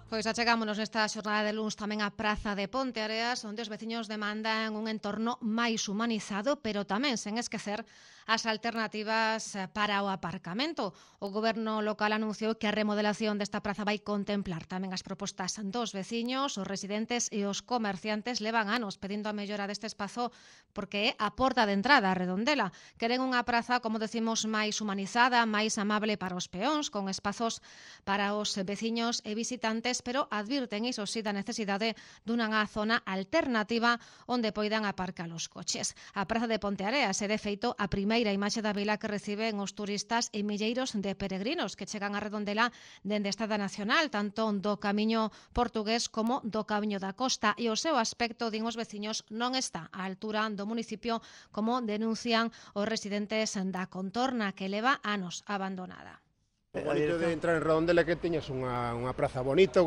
Pois achegámonos nesta xornada de luns tamén á Praza de Ponteareas, onde os veciños demandan un entorno máis humanizado, pero tamén sen esquecer as alternativas para o aparcamento. O goberno local anunciou que a remodelación desta praza vai contemplar tamén as propostas dos veciños, os residentes e os comerciantes. Levan anos pedindo a mellora deste espazo porque é a porta de entrada a Redondela. Queren unha praza, como decimos, máis humanizada, máis amable para os peóns, con espazos para os veciños e visitantes, pero advirten, iso sí, da necesidade dunha zona alternativa onde poidan aparcar os coches. A Praza de Ponteareas é, de feito, a primeira imaxe da vila que reciben os turistas e milleiros de peregrinos que chegan a Redondela dende a Estrada Nacional, tanto do camiño portugués como do camiño da costa, e o seu aspecto, din os veciños, non está á altura do municipio, como denuncian os residentes da contorna, que leva anos abandonada. O bonito de entrar en Redondela é que teñas unha praza bonita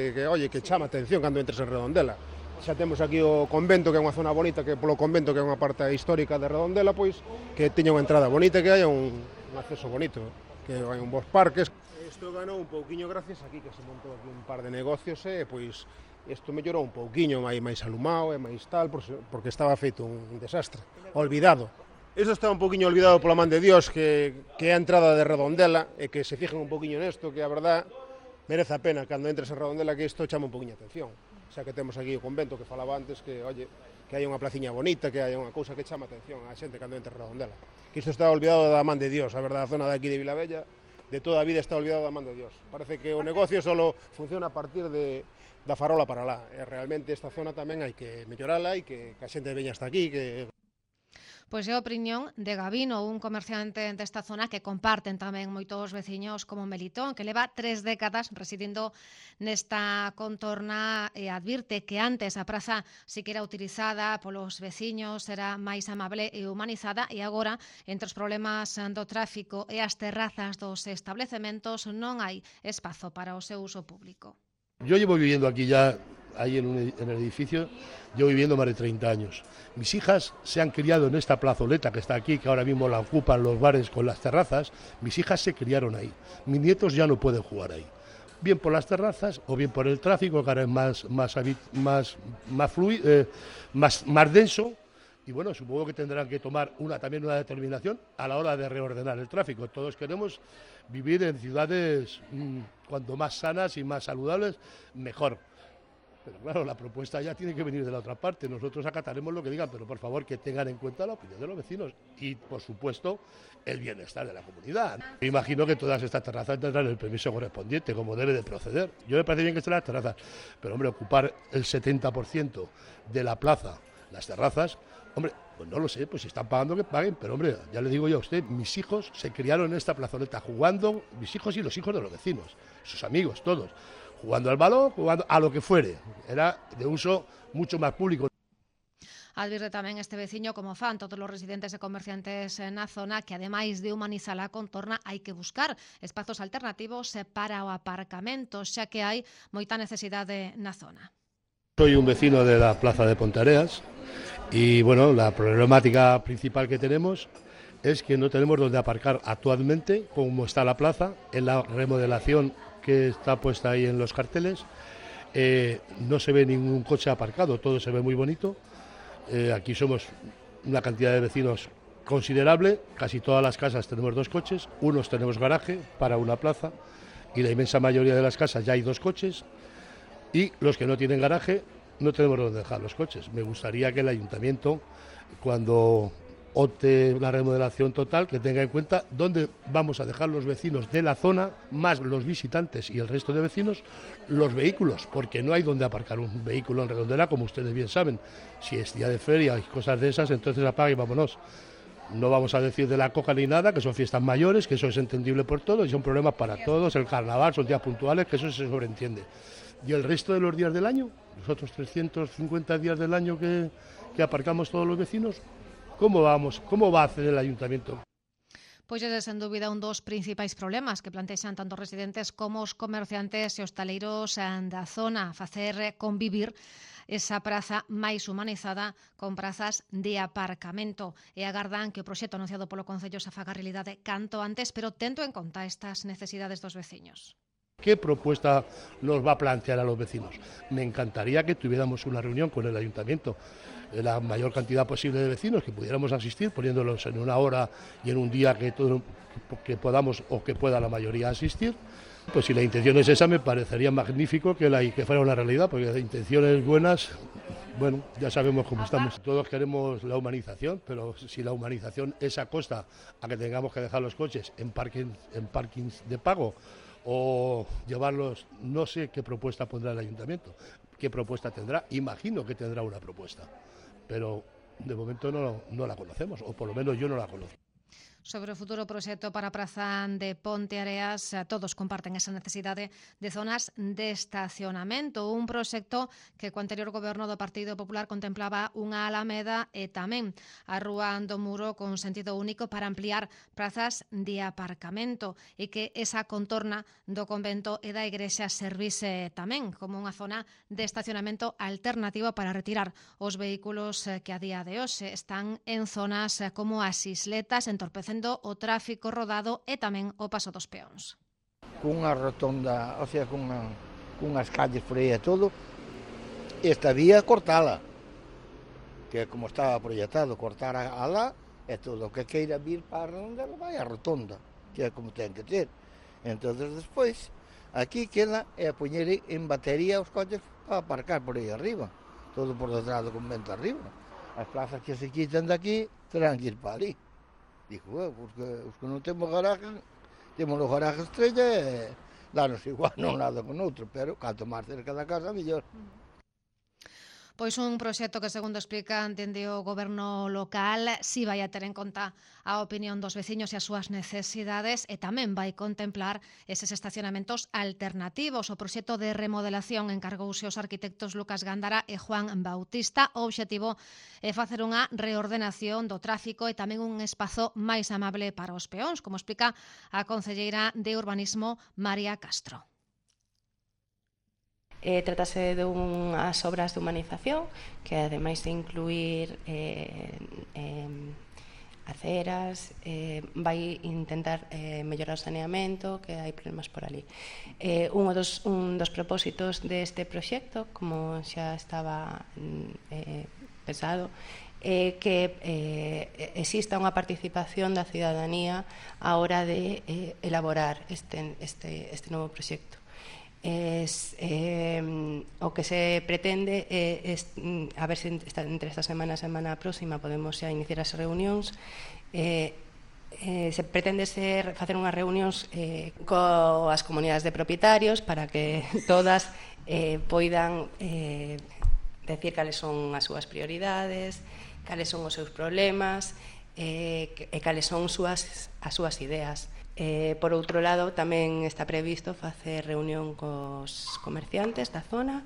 que chama a atención cando entres en Redondela. Xa temos aquí o convento, que é unha zona bonita, que polo convento, que é unha parte histórica de Redondela, pois que teña unha entrada bonita, que haya un acceso bonito, que hai un bons parques. Isto ganou un pouquiño gracias aquí, que se montou aquí un par de negocios, e pois isto mellorou un pouquiño, máis alumado e máis tal, porque estaba feito un desastre, olvidado. Isto está un poquinho olvidado pola man de Dios, que é a entrada de Redondela, e que se fijen un poquinho nesto, que a verdad merece a pena cando entres en Redondela, que isto chama un poquinho a atención. Xa que temos aquí o convento que falaba antes, que hai unha placiña bonita, que hai unha cousa que chama a atención a xente cando entres en Redondela. Que isto está olvidado da man de Dios, a verdad, a zona de aquí de Vilavella, de toda a vida está olvidado da man de Dios. Parece que o negocio solo funciona a partir da farola para lá. E realmente esta zona tamén hai que mellorala e que a xente veña hasta aquí, que... Pois é a opinión de Gabino, un comerciante desta zona que comparten tamén moitos veciños como Melitón, que leva 3 décadas residindo nesta contorna e advirte que antes a praza si que era utilizada polos veciños, era máis amable e humanizada, e agora, entre os problemas do tráfico e as terrazas dos establecementos, non hai espazo para o seu uso público. Yo llevo viviendo aquí ya, ahí en el edificio, llevo viviendo más de 30 años. Mis hijas se han criado en esta plazoleta que está aquí, que ahora mismo la ocupan los bares con las terrazas. Mis hijas se criaron ahí. Mis nietos ya no pueden jugar ahí. Bien por las terrazas o bien por el tráfico, que ahora es más denso. Y bueno, supongo que tendrán que tomar también una determinación a la hora de reordenar el tráfico. Todos queremos vivir en ciudades cuanto más sanas y más saludables, mejor. Pero claro, la propuesta ya tiene que venir de la otra parte. Nosotros acataremos lo que digan, pero por favor que tengan en cuenta la opinión de los vecinos y, por supuesto, el bienestar de la comunidad. Me imagino que todas estas terrazas tendrán el permiso correspondiente, como debe de proceder. Yo me parece bien que estén las terrazas, pero hombre, ocupar el 70% de la plaza, las terrazas, hombre, pues no lo sé, pues si están pagando que paguen, pero hombre, ya le digo yo a usted, mis hijos se criaron en esta plazoleta jugando, mis hijos y los hijos de los vecinos, sus amigos, todos, jugando al balón, jugando a lo que fuere, era de uso mucho más público. Advirte tamén este veciño, como fan todos os residentes e comerciantes na zona, que ademais de humanizar a contorna hai que buscar espazos alternativos para o aparcamento, xa que hai moita necesidade na zona. Soy un vecino de la Plaza de Ponteareas y bueno, la problemática principal que tenemos es que no tenemos donde aparcar actualmente, como está la plaza, en la remodelación que está puesta ahí en los carteles, no se ve ningún coche aparcado, todo se ve muy bonito. Aquí somos una cantidad de vecinos considerable, casi todas las casas tenemos 2 coches, unos tenemos garaje para una plaza y la inmensa mayoría de las casas ya hay 2 coches y los que no tienen garaje no tenemos donde dejar los coches. Me gustaría que el ayuntamiento, cuando opte la remodelación total, que tenga en cuenta dónde vamos a dejar los vecinos de la zona, más los visitantes y el resto de vecinos, los vehículos, porque no hay donde aparcar un vehículo en Redondela, como ustedes bien saben. Si es día de feria y cosas de esas, entonces apaga y vámonos. No vamos a decir de la coca ni nada, que son fiestas mayores, que eso es entendible por todos y son problemas para todos. El carnaval son días puntuales, que eso se sobreentiende. Y el resto de los días del año, los otros 350 días del año que aparcamos todos los vecinos, ¿cómo va a hacer el ayuntamiento? Pois é, sen dúbida, un dos principais problemas que plantexan tanto os residentes como os comerciantes e hostaleiros da zona, facer convivir esa praza máis humanizada con prazas de aparcamento, e agardan que o proxecto anunciado polo Concello se faga realidade canto antes, pero tendo en conta estas necesidades dos veciños. ¿Qué propuesta nos va a plantear a los vecinos? Me encantaría que tuviéramos una reunión con el ayuntamiento, la mayor cantidad posible de vecinos, que pudiéramos asistir, poniéndolos en una hora y en un día que podamos o que pueda la mayoría asistir. Pues si la intención es esa, me parecería magnífico que fuera una realidad, porque de intenciones buenas, bueno, ya sabemos cómo estamos. Todos queremos la humanización, pero si la humanización es a costa a que tengamos que dejar los coches en parkings de pago o llevarlos, no sé qué propuesta pondrá el ayuntamiento, qué propuesta tendrá, imagino que tendrá una propuesta, pero de momento no la conocemos, o por lo menos yo no la conozco. Sobre o futuro proxecto para a praza de Ponteareas, todos comparten esa necesidade de zonas de estacionamento, un proxecto que co anterior goberno do Partido Popular contemplaba unha alameda e tamén a Rúa do Muro con sentido único para ampliar prazas de aparcamento e que esa contorna do convento e da igrexa servise tamén como unha zona de estacionamento alternativo para retirar os vehículos que a día de hoxe están en zonas como as isletas, entorpecendo o tráfico rodado e tamén o paso dos peóns. Cunha rotonda, o sea, cunhas calles por aí e todo, esta vía cortala, que como estaba proyectado, cortar a lá, e todo o que queira vir para a redondela vai a rotonda, que é como ten que ter. Entonces despois, aquí queda é a poñer en batería os coches para aparcar por aí arriba, todo por detrás do convento arriba. As plazas que se quitan de aquí terán que ir para ali. Digo, porque os que non temos garaje, temos os garajes estrella e danos igual, non nada con outro, pero canto máis cerca da casa, mellor. Pois un proxecto que, segundo explican dende o goberno local, si vai a ter en conta a opinión dos veciños e as súas necesidades e tamén vai contemplar eses estacionamentos alternativos. O proxecto de remodelación encargouse aos arquitectos Lucas Gándara e Juan Bautista. O obxectivo é facer unha reordenación do tráfico e tamén un espazo máis amable para os peóns, como explica a concelleira de Urbanismo, María Castro. Trátase de unhas obras de humanización que, ademais de incluir aceras, vai intentar mellorar o saneamento, que hai problemas por ali. Un dos propósitos deste proxecto, como xa estaba pensado, é que exista unha participación da cidadanía á hora de elaborar este novo proxecto. O que se pretende é a ver se entre esta semana e a semana próxima podemos xa iniciar as reunións. Se pretende facer unhas reunións coas comunidades de propietarios para que todas poidan decir cales son as súas prioridades, cales son os seus problemas e cales son as súas ideas. Por outro lado, tamén está previsto facer reunión cos comerciantes da zona.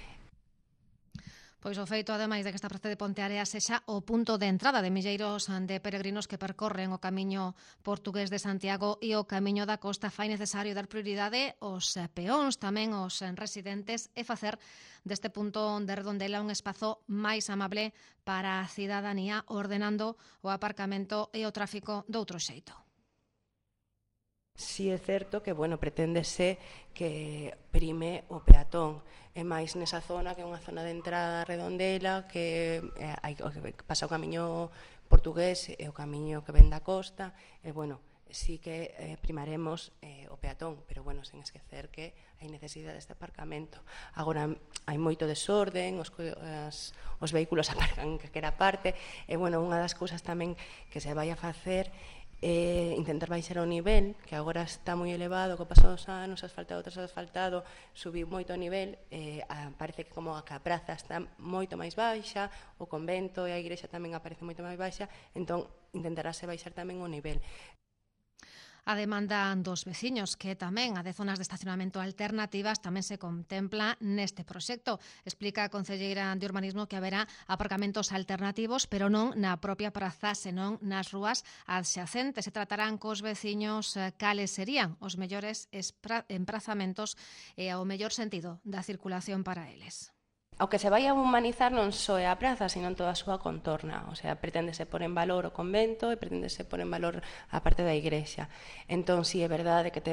Pois o feito, ademais de que esta praza de Ponteareas sexa o punto de entrada de milleiros de peregrinos que percorren o camiño portugués de Santiago e o camiño da costa, fai necesario dar prioridade aos peóns, tamén aos residentes, e facer deste punto de Redondela un espazo máis amable para a cidadanía, ordenando o aparcamento e o tráfico doutro xeito. Si é certo que, preténdese que prime o peatón, e máis nesa zona que é unha zona de entrada Redondela, que pasa o camiño portugués e o camiño que ven da costa, e sí que primaremos o peatón, pero sen esquecer que hai necesidade deste aparcamento. Agora hai moito desorden, os vehículos aparcan en calquera parte, e unha das cousas tamén que se vai a facer intentar baixar o nivel, que agora está moi elevado, co paso dos anos, asfaltado tras asfaltado, subiu moito o nivel, parece que como a praza está moito máis baixa, o convento e a igrexa tamén aparece moito máis baixa, entón intentarase baixar tamén o nivel. A demanda dos veciños, que tamén a de zonas de estacionamento alternativas, tamén se contempla neste proxecto. Explica a concelleira de Urbanismo que haberá aparcamentos alternativos, pero non na propia praza, senón nas rúas adxacentes. Se tratarán cos veciños cales serían os mellores emprazamentos e o mellor sentido da circulación para eles. O que se vai a humanizar non só é a praza, sino toda a súa contorna. O sea, preténdese pôr en valor o convento e preténdese pôr en valor a parte da igrexa. Entón, si é verdade que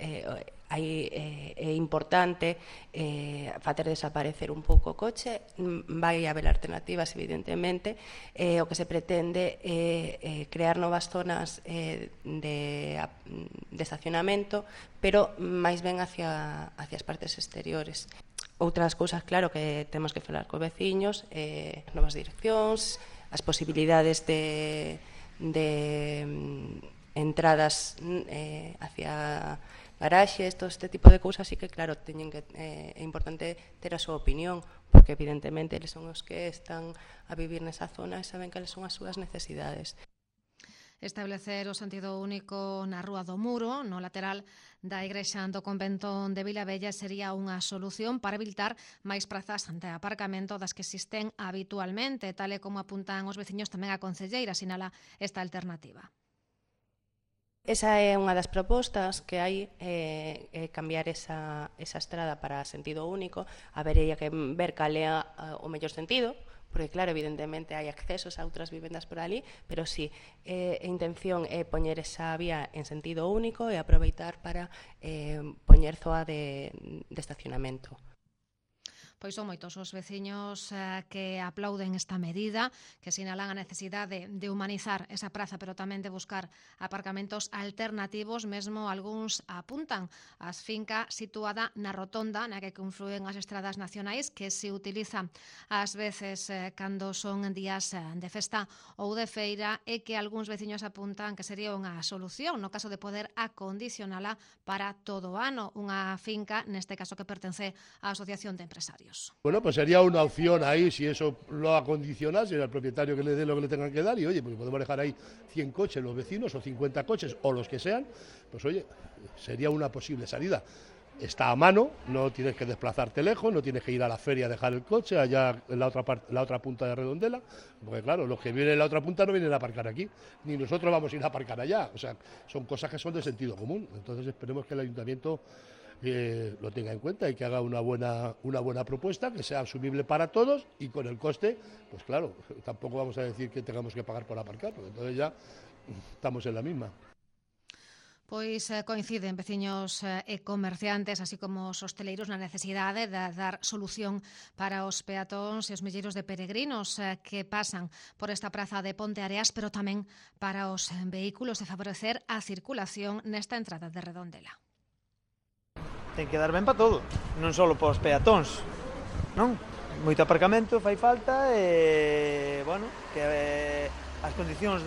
é importante facer desaparecer un pouco o coche, vai haber alternativas, evidentemente. O que se pretende é crear novas zonas de estacionamento, pero máis ben hacia as partes exteriores. Outras cousas, claro, que temos que falar cos veciños, novas direccións, as posibilidades de entradas hacia garaxes, todo este tipo de cousas, así que, claro, é importante ter a súa opinión, porque, evidentemente, eles son os que están a vivir nesa zona e saben cales son as súas necesidades. Establecer o sentido único na Rúa do Muro, no lateral da igrexa do convento de Vilabella, sería unha solución para evitar máis prazas de aparcamento das que existen habitualmente, tal e como apuntan os veciños. Tamén a concelleira sinala esta alternativa. Esa é unha das propostas que hai, cambiar esa estrada para sentido único. Habería que ver cal é o mellor sentido, porque, claro, evidentemente hai accesos a outras vivendas por ali, pero sí, a intención é poñer esa vía en sentido único e aproveitar para poñer zoa de estacionamento. Pois son moitos os veciños que aplauden esta medida, que sinalan a necesidade de humanizar esa praza, pero tamén de buscar aparcamentos alternativos. Mesmo algúns apuntan as finca situada na rotonda na que confluen as estradas nacionais, que se utiliza ás veces cando son días de festa ou de feira, e que algúns veciños apuntan que sería unha solución no caso de poder acondicionala para todo o ano. Unha finca, neste caso, que pertence á Asociación de Empresarios. Bueno, pues sería una opción ahí, si eso lo acondicionase, el propietario que le dé lo que le tengan que dar, y oye, pues podemos dejar ahí 100 coches los vecinos, o 50 coches, o los que sean, pues oye, sería una posible salida. Está a mano, no tienes que desplazarte lejos, no tienes que ir a la feria a dejar el coche allá en la otra punta de Redondela, porque claro, los que vienen en la otra punta no vienen a aparcar aquí, ni nosotros vamos a ir a aparcar allá. O sea, son cosas que son de sentido común. Entonces esperemos que el ayuntamiento lo tenga en cuenta y que haga una buena propuesta, que sea asumible para todos, y con el coste, pues claro, tampoco vamos a decir que tengamos que pagar por aparcar, porque entonces ya estamos en la misma. Pois coinciden veciños e comerciantes, así como os hosteleiros, na necesidade de dar solución para os peatóns e os milleiros de peregrinos que pasan por esta praza de Ponteareas, pero tamén para os vehículos, de favorecer a circulación nesta entrada de Redondela. Ten que dar ben para todo, non só para os peatóns, non? Moito aparcamento fai falta e, bueno, que as condicións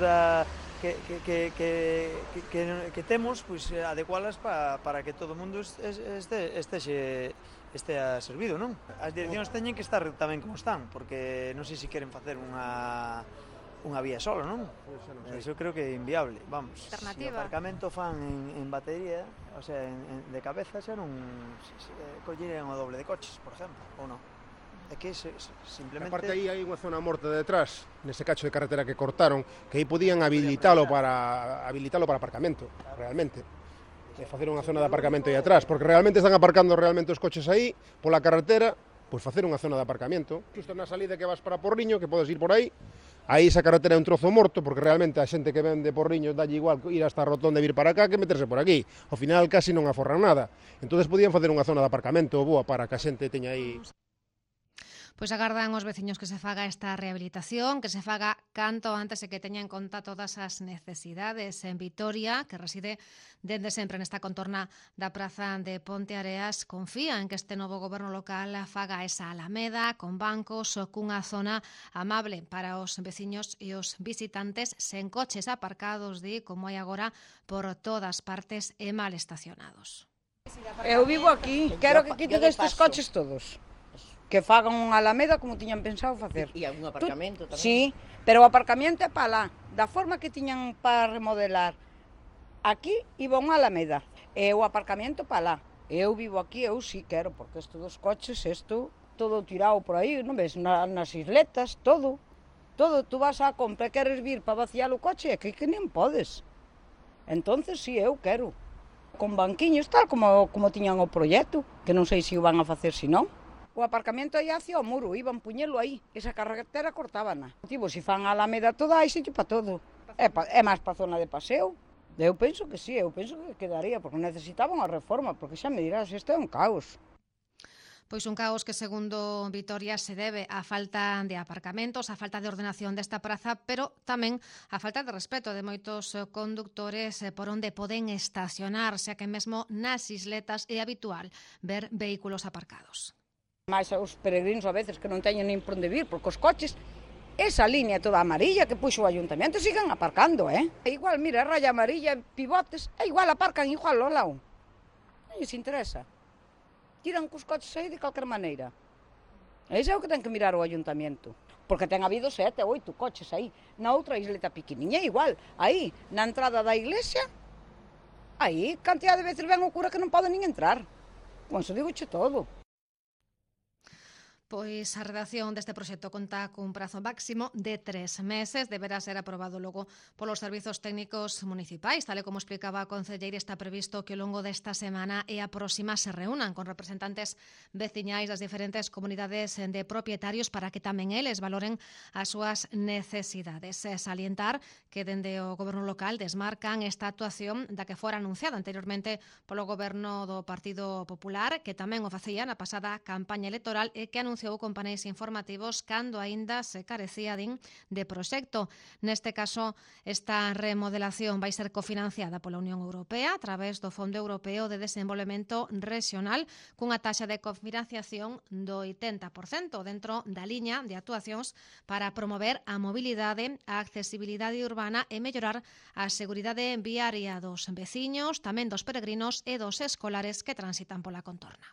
que temos, pois adecualas para que todo o mundo este servido, non? As direccións teñen que estar tamén como están, porque non sei se queren facer unha vía sola, non? Eso creo que é inviable, vamos. Alternativa. Se o aparcamento fan en batería, o sea, de cabeza, xa non collerían o doble de coches, por exemplo, ou non? É que simplemente... Aparte aí hai unha zona morta detrás, nese cacho de carretera que cortaron, que aí podían habilitalo para aparcamento, realmente. E facer unha zona de aparcamento aí atrás, porque realmente están aparcando realmente os coches aí, pola carretera, pois facer unha zona de aparcamento. Justo na salida que vas para Porriño, que podes ir por aí esa carretera é un trozo morto, porque realmente a xente que ven de Porriño dalle igual ir hasta a rotonda e vir para acá que meterse por aquí. Ao final casi non aforran nada. Entonces podían facer unha zona de aparcamento boa para que a xente teña aí... Pois agardan os veciños que se faga esta rehabilitación, que se faga canto antes e que teña en conta todas as necesidades. En Vitoria, que reside dende sempre nesta contorna da praza de Ponteareas, confía en que este novo goberno local faga esa alameda con bancos ou cunha zona amable para os veciños e os visitantes, sen coches aparcados, como hai agora, por todas partes e mal estacionados. Eu vivo aquí, quero que quiten estes coches todos. Que fagan unha alameda como tiñan pensado facer. E algún aparcamento tamén? Sí, pero o aparcamento é para lá, da forma que tiñan para remodelar. Aquí iba unha alameda, e o aparcamento para lá. Eu vivo aquí, eu sí quero, porque isto dos coches, isto todo tirado por aí, non ves, nas isletas, todo. Tú vas á compra e queres vir para vaciar o coche, é que nem podes. Entonces, sí, eu quero. Con banquiños, tal como tiñan o proxecto, que non sei se o van a facer, se non. o aparcamento aí hacia o muro, iban puñelo aí, esa carretera cortábana. Tivo, se fan a Alameda toda, hai sitio para todo. É máis para a zona de paseo. Eu penso que sí, eu penso que quedaría, porque necesitaban a reforma, porque xa me dirás, isto é un caos. Pois un caos que, segundo Vitoria, se debe á falta de aparcamentos, á falta de ordenación desta praza, pero tamén á falta de respeto de moitos condutores por onde poden estacionar, xa que mesmo nas isletas é habitual ver vehículos aparcados. Mais os peregrinos a veces que non teñen nin por onde vir, porque os coches, esa línea toda amarilla que puxo o ayuntamento, sigan aparcando, É igual, mira, raya amarilla, pivotes, é igual, aparcan igual ao lado. Non lles interesa. Tiran cos coches aí de calquer maneira. Ese é o que ten que mirar o ayuntamento. Porque ten habido 7 ou 8 coches aí. Na outra isleta pequeniña, igual. Aí, na entrada da iglesia, aí, cantidad de veces ven o cura que non pode nin entrar. Con iso digo todo. Pois a redacción deste proxecto conta cun prazo máximo de 3 meses. Deberá ser aprobado logo polos servizos técnicos municipais. Tal e como explicaba a concelleira, está previsto que ao longo desta semana e a próxima se reúnan con representantes veciñais das diferentes comunidades de propietarios para que tamén eles valoren as súas necesidades. Salientar que dende o goberno local desmarcan esta actuación da que fora anunciada anteriormente polo goberno do Partido Popular, que tamén o facía na pasada campaña electoral e que anunciou con paneis informativos cando aínda se carecía de proxecto. Neste caso, esta remodelación vai ser cofinanciada pola Unión Europea a través do Fondo Europeo de Desenvolvemento Regional cunha taxa de cofinanciación do 80% dentro da liña de actuacións para promover a mobilidade, a accesibilidade urbana e mellorar a seguridade viaria dos veciños, tamén dos peregrinos e dos escolares que transitan pola contorna.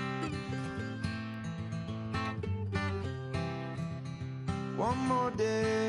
One more day